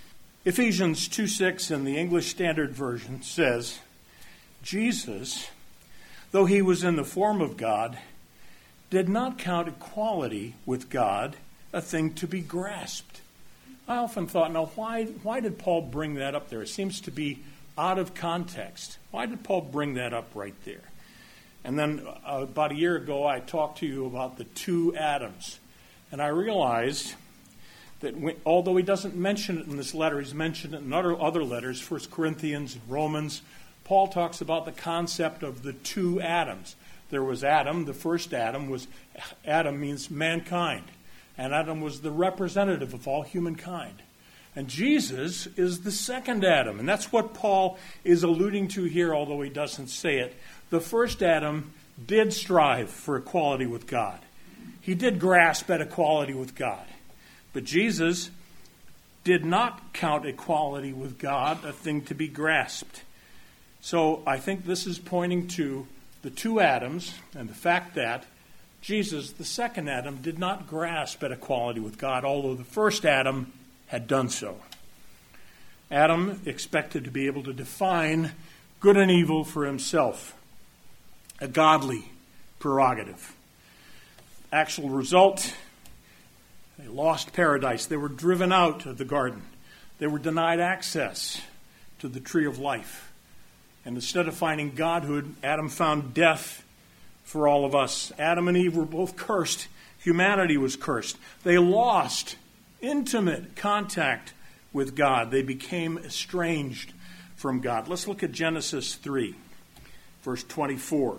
Ephesians two six in the English Standard Version says, Jesus, though he was in the form of God, did not count equality with God a thing to be grasped. I often thought, now why, why did Paul bring that up there? It seems to be out of context. Why did Paul bring that up right there? And then uh, about a year ago, I talked to you about the two Adams. And I realized that when, although he doesn't mention it in this letter, he's mentioned it in other, other letters, First Corinthians and Romans, Paul talks about the concept of the two Adams. There was Adam, the first Adam was, Adam means mankind. And Adam was the representative of all humankind. And Jesus is the second Adam. And that's what Paul is alluding to here, although he doesn't say it. The first Adam did strive for equality with God. He did grasp at equality with God. But Jesus did not count equality with God a thing to be grasped. So I think this is pointing to the two Adams and the fact that Jesus, the second Adam, did not grasp at equality with God, although the first Adam had done so. Adam expected to be able to define good and evil for himself, a godly prerogative. Actual result, they lost paradise. They were driven out of the garden. They were denied access to the tree of life. And instead of finding godhood, Adam found death for all of us. Adam and Eve were both cursed. Humanity was cursed. They lost intimate contact with God. They became estranged from God. Let's look at Genesis three, verse twenty-four.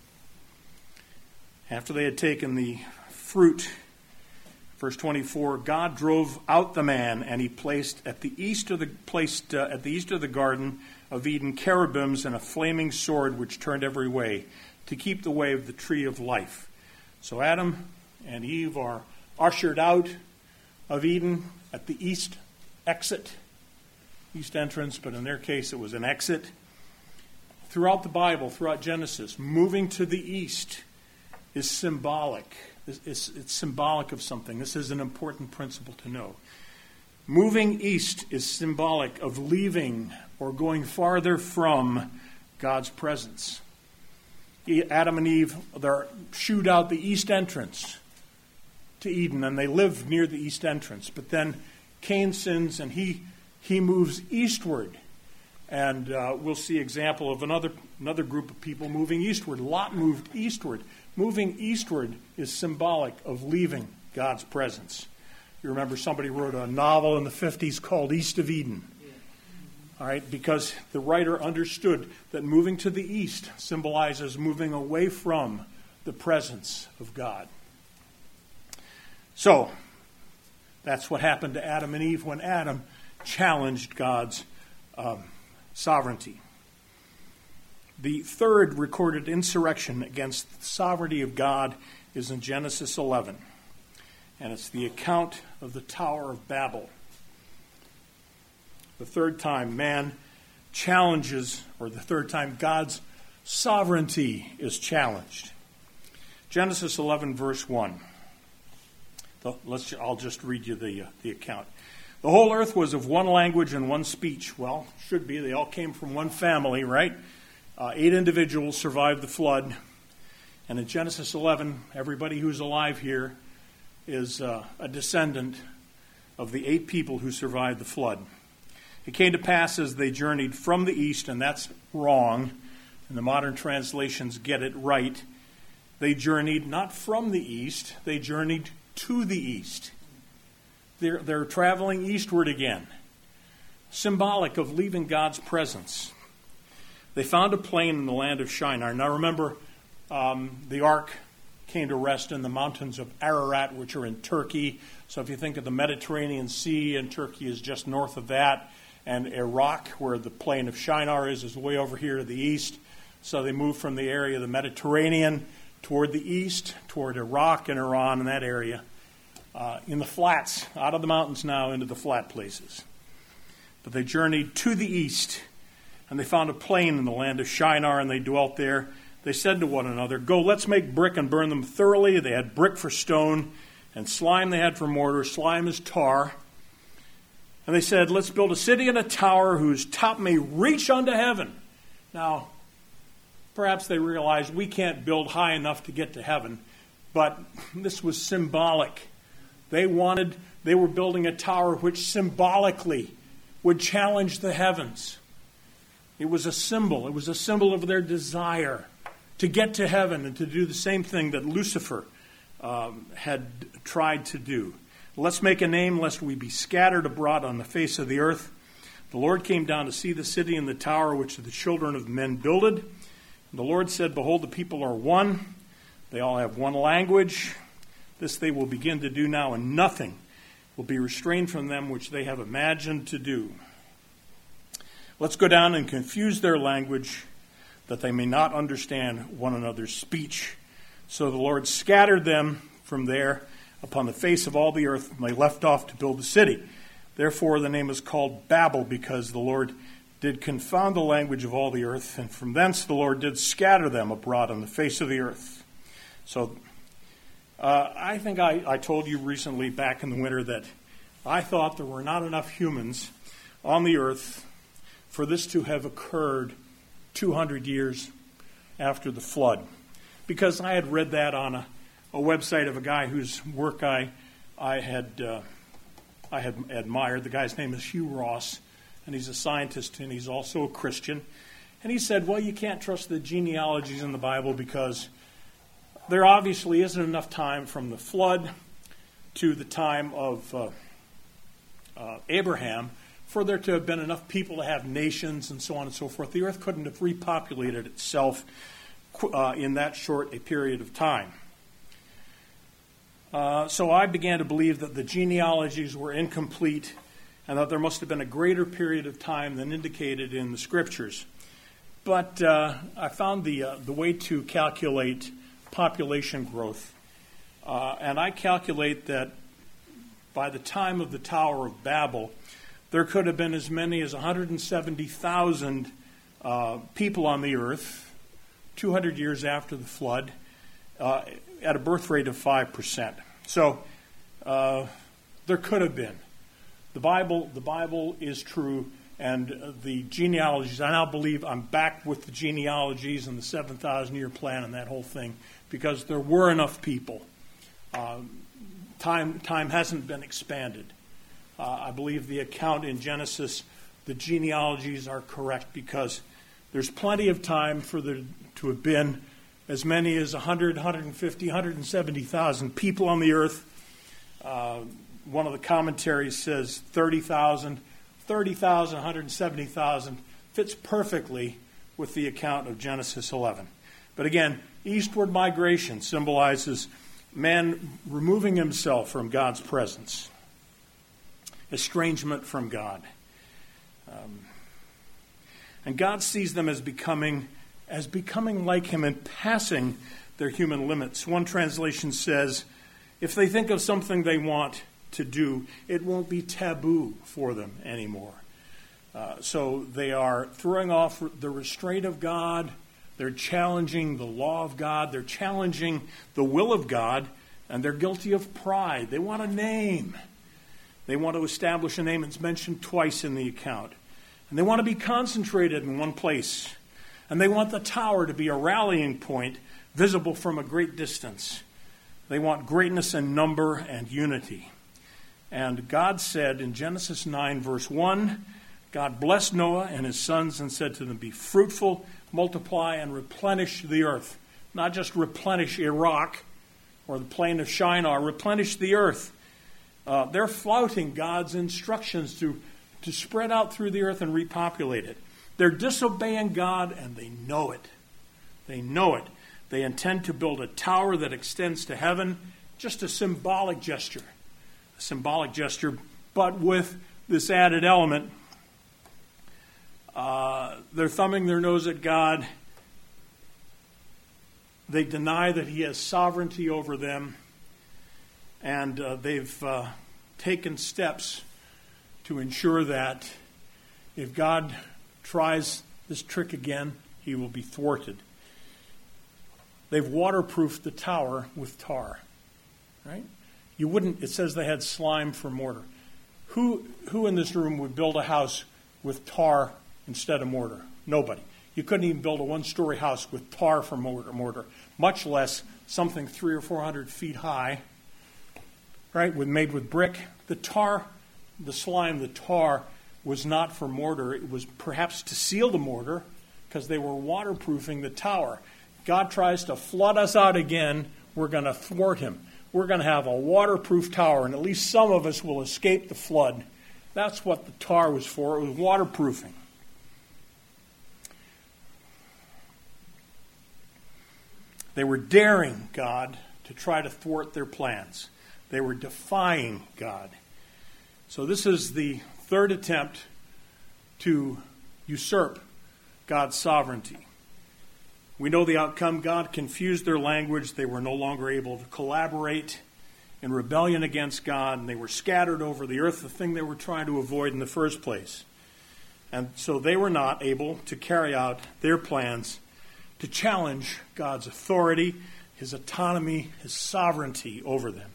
After they had taken the fruit, verse twenty-four, God drove out the man, and he placed at the east of the placed uh, at the east of the garden of Eden cherubims and a flaming sword which turned every way to keep the way of the tree of life. So Adam and Eve are ushered out of Eden at the east exit, east entrance, but in their case it was an exit. Throughout the Bible, throughout Genesis, moving to the east is symbolic. It's, it's symbolic of something. This is an important principle to know. Moving east is symbolic of leaving or going farther from God's presence. Adam and Eve, they're shooed out the east entrance to Eden, and they live near the east entrance. But then Cain sins, and he he moves eastward. And uh, we'll see example of another another group of people moving eastward. Lot moved eastward. Moving eastward is symbolic of leaving God's presence. You remember somebody wrote a novel in the fifties called East of Eden. All right, because the writer understood that moving to the east symbolizes moving away from the presence of God. So, that's what happened to Adam and Eve when Adam challenged God's um, sovereignty. The third recorded insurrection against the sovereignty of God is in Genesis eleven. And it's the account of the Tower of Babel. The third time man challenges, or the third time God's sovereignty is challenged. Genesis eleven, verse one. Let's, I'll just read you the, uh, the account. The whole earth was of one language and one speech. Well, should be. They all came from one family, right? Uh, eight individuals survived the flood. And in Genesis eleven, everybody who's alive here is uh, a descendant of the eight people who survived the flood. It came to pass as they journeyed from the east, and that's wrong, and the modern translations get it right. They journeyed not from the east, they journeyed to the east. They're, they're traveling eastward again, symbolic of leaving God's presence. They found a plain in the land of Shinar. Now remember, um, the ark came to rest in the mountains of Ararat, which are in Turkey. So if you think of the Mediterranean Sea, and Turkey is just north of that, and Iraq, where the plain of Shinar is, is way over here to the east. So they moved from the area of the Mediterranean toward the east, toward Iraq and Iran and that area, uh, in the flats, out of the mountains now into the flat places. But they journeyed to the east, and they found a plain in the land of Shinar, and they dwelt there. They said to one another, "Go, let's make brick and burn them thoroughly." They had brick for stone, and slime they had for mortar. Slime is tar. And they said, let's build a city and a tower whose top may reach unto heaven. Now, perhaps they realized we can't build high enough to get to heaven, but this was symbolic. They wanted, they were building a tower which symbolically would challenge the heavens. It was a symbol. It was a symbol of their desire to get to heaven and to do the same thing that Lucifer um, had tried to do. Let's make a name lest we be scattered abroad on the face of the earth. The Lord came down to see the city and the tower which the children of men builded. And the Lord said, behold, the people are one. They all have one language. This they will begin to do now, and nothing will be restrained from them which they have imagined to do. Let's go down and confuse their language, that they may not understand one another's speech. So the Lord scattered them from there upon the face of all the earth, and they left off to build the city. Therefore the name is called Babel, because the Lord did confound the language of all the earth, and from thence the Lord did scatter them abroad on the face of the earth. So uh, I think I, I told you recently back in the winter that I thought there were not enough humans on the earth for this to have occurred two hundred years after the flood, because I had read that on a a website of a guy whose work I I had uh, I had admired. The guy's name is Hugh Ross, and he's a scientist, and he's also a Christian. And he said, well, you can't trust the genealogies in the Bible because there obviously isn't enough time from the flood to the time of uh, uh, Abraham for there to have been enough people to have nations and so on and so forth. The earth couldn't have repopulated itself uh, in that short a period of time. Uh, so I began to believe that the genealogies were incomplete and that there must have been a greater period of time than indicated in the scriptures. But uh, I found the uh, the way to calculate population growth, uh, and I calculate that by the time of the Tower of Babel, there could have been as many as one hundred seventy thousand uh, people on the earth, two hundred years after the flood, uh, at a birth rate of five percent. So uh, there could have been. The Bible, the Bible is true, and the genealogies, I now believe I'm back with the genealogies and the seven thousand year plan and that whole thing, because there were enough people. Uh, time, time hasn't been expanded. Uh, I believe the account in Genesis, the genealogies are correct, because there's plenty of time for there to have been as many as one hundred, one hundred fifty, one hundred seventy thousand people on the earth. Uh, one of the commentaries says thirty thousand. thirty thousand, one hundred seventy thousand fits perfectly with the account of Genesis eleven. But again, eastward migration symbolizes man removing himself from God's presence. Estrangement from God. Um, and God sees them as becoming as becoming like him and passing their human limits. One translation says, if they think of something they want to do, it won't be taboo for them anymore. Uh, so they are throwing off the restraint of God. They're challenging the law of God. They're challenging the will of God, and they're guilty of pride. They want a name. They want to establish a name. It's mentioned twice in the account. And they want to be concentrated in one place. And they want the tower to be a rallying point, visible from a great distance. They want greatness in number and unity. And God said in Genesis nine, verse one, God blessed Noah and his sons and said to them, be fruitful, multiply, and replenish the earth. Not just replenish Iraq or the plain of Shinar, replenish the earth. Uh, they're flouting God's instructions to, to spread out through the earth and repopulate it. They're disobeying God, and they know it. They know it. They intend to build a tower that extends to heaven, just a symbolic gesture. A symbolic gesture, but with this added element. Uh, they're thumbing their nose at God. They deny that he has sovereignty over them. And uh, they've uh, taken steps to ensure that if God tries this trick again, he will be thwarted. They've waterproofed the tower with tar. Right? You wouldn't, it says they had slime for mortar. Who, who in this room would build a house with tar instead of mortar? Nobody. You couldn't even build a one-story house with tar for mortar, mortar, much less something three or four hundred feet high, right, with, made with brick. The tar, the slime, the tar was not for mortar. It was perhaps to seal the mortar because they were waterproofing the tower. God tries to flood us out again. We're going to thwart him. We're going to have a waterproof tower, and at least some of us will escape the flood. That's what the tar was for. It was waterproofing. They were daring God to try to thwart their plans. They were defying God. So this is the third attempt to usurp God's sovereignty. We know the outcome. God confused their language. They were no longer able to collaborate in rebellion against God, and they were scattered over the earth, the thing they were trying to avoid in the first place. And so they were not able to carry out their plans to challenge God's authority, his autonomy, his sovereignty over them.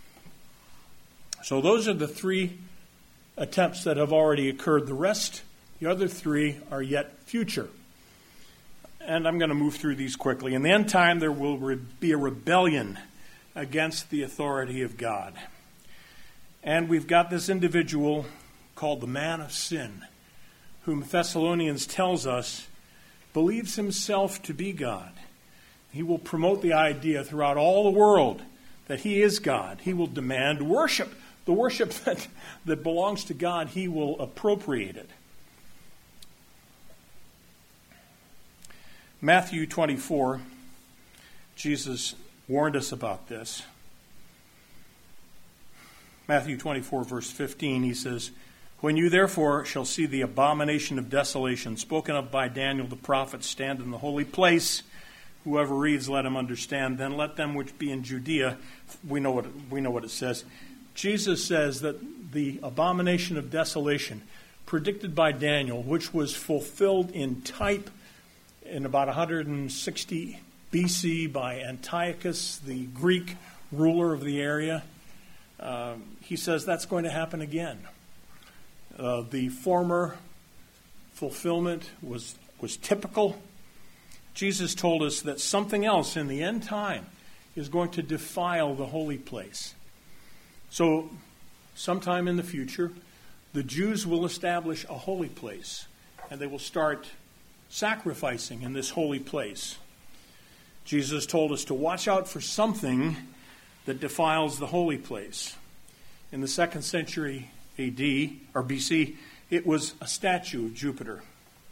So those are the three attempts that have already occurred. The rest, the other three, are yet future. And I'm going to move through these quickly. In the end time, there will re- be a rebellion against the authority of God. And we've got this individual called the man of sin, whom Thessalonians tells us believes himself to be God. He will promote the idea throughout all the world that he is God. He will demand worship. The worship that, that belongs to God, he will appropriate it. Matthew twenty-four, Jesus warned us about this. Matthew twenty-four, verse fifteen, he says, "When you therefore shall see the abomination of desolation spoken of by Daniel the prophet stand in the holy place, whoever reads, let him understand. Then let them which be in Judea," we know what we know what it says. Jesus says that the abomination of desolation predicted by Daniel, which was fulfilled in type in about one hundred sixty B C by Antiochus, the Greek ruler of the area, uh, he says that's going to happen again. Uh, the former fulfillment was, was typical. Jesus told us that something else in the end time is going to defile the holy place. So, sometime in the future, the Jews will establish a holy place, and they will start sacrificing in this holy place. Jesus told us to watch out for something that defiles the holy place. In the second century A D or B C, it was a statue of Jupiter.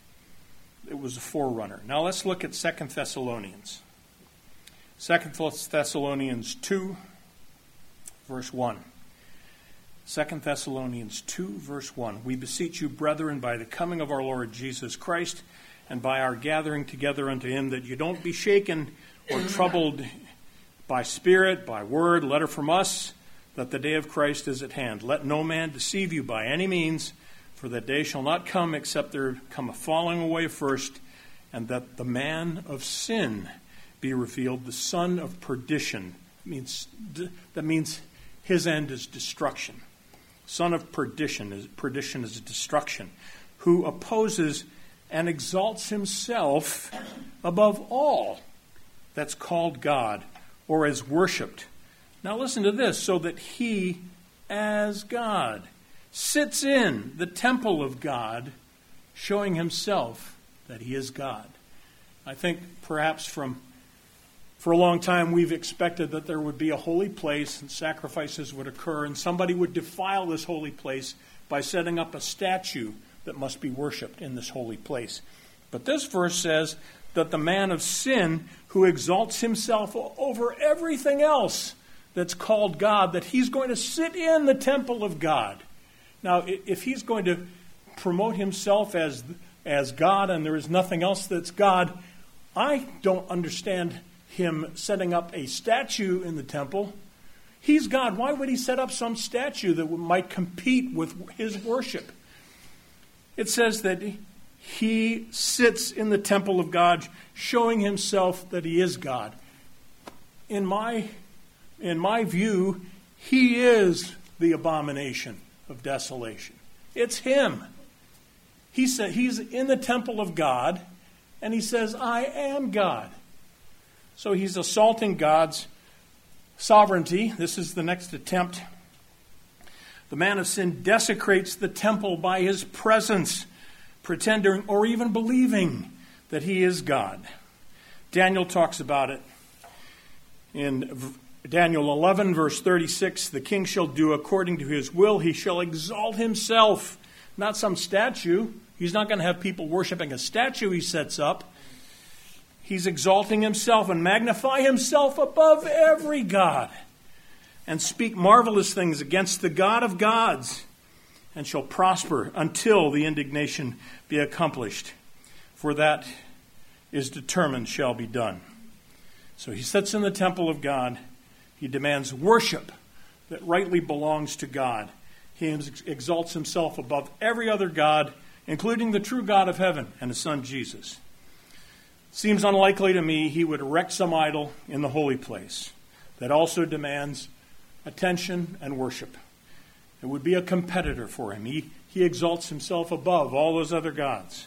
It was a forerunner. Now let's look at Second Thessalonians. Second Thessalonians two, verse one. Second Thessalonians two, verse one. "We beseech you, brethren, by the coming of our Lord Jesus Christ, and by our gathering together unto him, that you don't be shaken or troubled by spirit, by word, letter from us, that the day of Christ is at hand. Let no man deceive you by any means, for that day shall not come except there come a falling away first, and that the man of sin be revealed, the son of perdition." That means, that means his end is destruction. Son of perdition is perdition is destruction, who opposes and exalts himself above all that's called God or is worshipped. Now listen to this, so that he, as God, sits in the temple of God, showing himself that he is God. I think perhaps from for a long time we've expected that there would be a holy place and sacrifices would occur, and somebody would defile this holy place by setting up a statue that must be worshipped in this holy place. But this verse says that the man of sin who exalts himself over everything else that's called God, that he's going to sit in the temple of God. Now, if he's going to promote himself as, as God and there is nothing else that's God, I don't understand him setting up a statue in the temple. He's God. Why would he set up some statue that might compete with his worship? It says that he sits in the temple of God, showing himself that he is God. In my, in my view, he is the abomination of desolation. It's him. He said he's in the temple of God, and he says, I am God. So he's assaulting God's sovereignty. This is the next attempt. The man of sin desecrates the temple by his presence, pretending or even believing that he is God. Daniel talks about it in Daniel eleven, verse thirty-six. The king shall do according to his will. He shall exalt himself, not some statue. He's not going to have people worshiping a statue he sets up. He's exalting himself and magnify himself above every god, and speak marvelous things against the God of gods, and shall prosper until the indignation be accomplished. For that is determined shall be done. So he sits in the temple of God. He demands worship that rightly belongs to God. He exalts himself above every other god, including the true God of heaven and his son Jesus. Seems unlikely to me he would erect some idol in the holy place that also demands attention and worship. It would be a competitor for him. He, he exalts himself above all those other gods.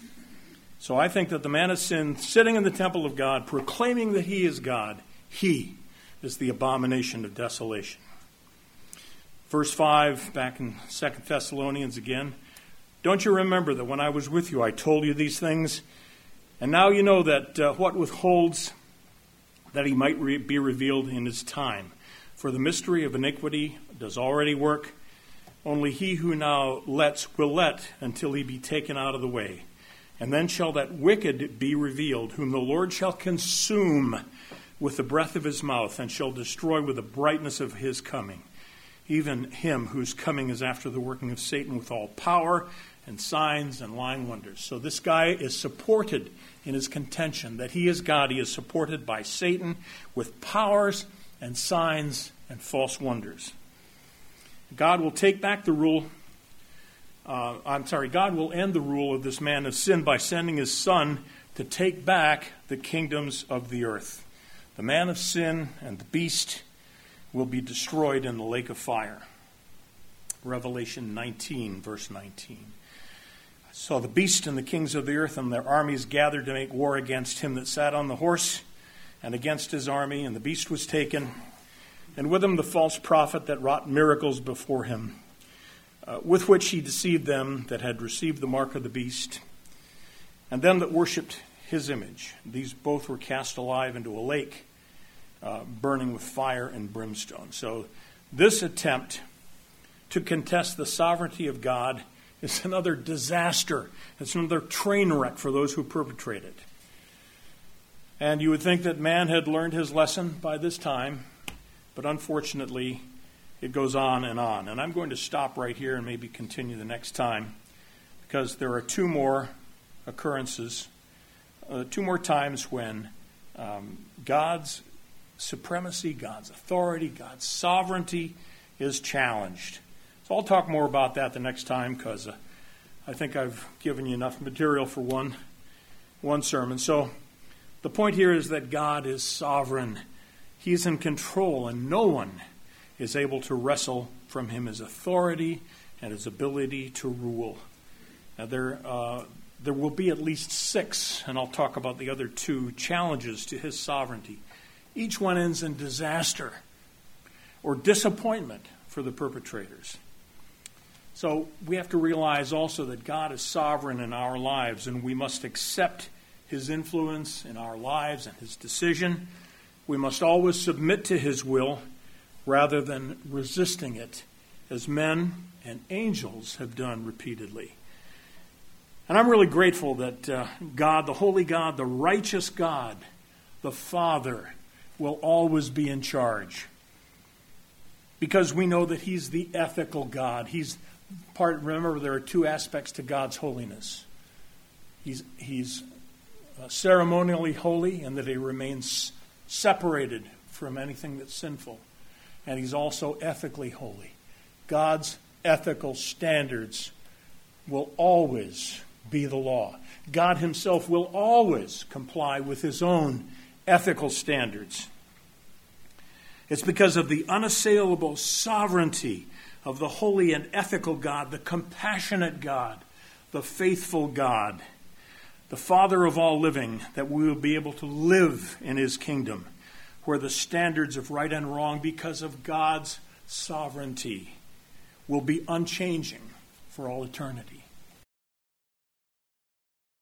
So I think that the man of sin, sitting in the temple of God, proclaiming that he is God, he is the abomination of desolation. Verse five, back in Second Thessalonians again. Don't you remember that when I was with you, I told you these things? And now you know that uh, what withholds that he might re- be revealed in his time. For the mystery of iniquity does already work. Only he who now lets will let until he be taken out of the way. And then shall that wicked be revealed, whom the Lord shall consume with the breath of his mouth, and shall destroy with the brightness of his coming. Even him whose coming is after the working of Satan with all power and signs and lying wonders. So this guy is supported in his contention that he is God. He is supported by Satan with powers and signs and false wonders. God will take back the rule. Uh, I'm sorry, God will end the rule of this man of sin by sending his son to take back the kingdoms of the earth. The man of sin and the beast will be destroyed in the lake of fire. Revelation nineteen, verse nineteen. So the beast and the kings of the earth and their armies gathered to make war against him that sat on the horse and against his army, and the beast was taken, and with him the false prophet that wrought miracles before him, uh, with which he deceived them that had received the mark of the beast, and them that worshipped his image. These both were cast alive into a lake, uh, burning with fire and brimstone. So this attempt to contest the sovereignty of God is another disaster. It's another train wreck for those who perpetrate it. And you would think that man had learned his lesson by this time, but unfortunately, it goes on and on. And I'm going to stop right here and maybe continue the next time, because there are two more occurrences, uh, two more times when um, God's supremacy, God's authority, God's sovereignty is challenged. So I'll talk more about that the next time, because uh, I think I've given you enough material for one, one sermon. So the point here is that God is sovereign. He's in control, and no one is able to wrestle from him his authority and his ability to rule. Now, there, uh, there will be at least six, and I'll talk about the other two, challenges to his sovereignty. Each one ends in disaster or disappointment for the perpetrators. So we have to realize also that God is sovereign in our lives, and we must accept his influence in our lives and his decision. We must always submit to his will rather than resisting it, as men and angels have done repeatedly. And I'm really grateful that uh, God, the holy God, the righteous God, the Father, will always be in charge, because we know that he's the ethical God. He's part. Remember, there are two aspects to God's holiness. He's he's uh, ceremonially holy, in that he remains separated from anything that's sinful, and he's also ethically holy. God's ethical standards will always be the law. God himself will always comply with his own ethical standards. It's because of the unassailable sovereignty of the holy and ethical God, the compassionate God, the faithful God, the Father of all living, that we will be able to live in his kingdom, where the standards of right and wrong, because of God's sovereignty, will be unchanging for all eternity.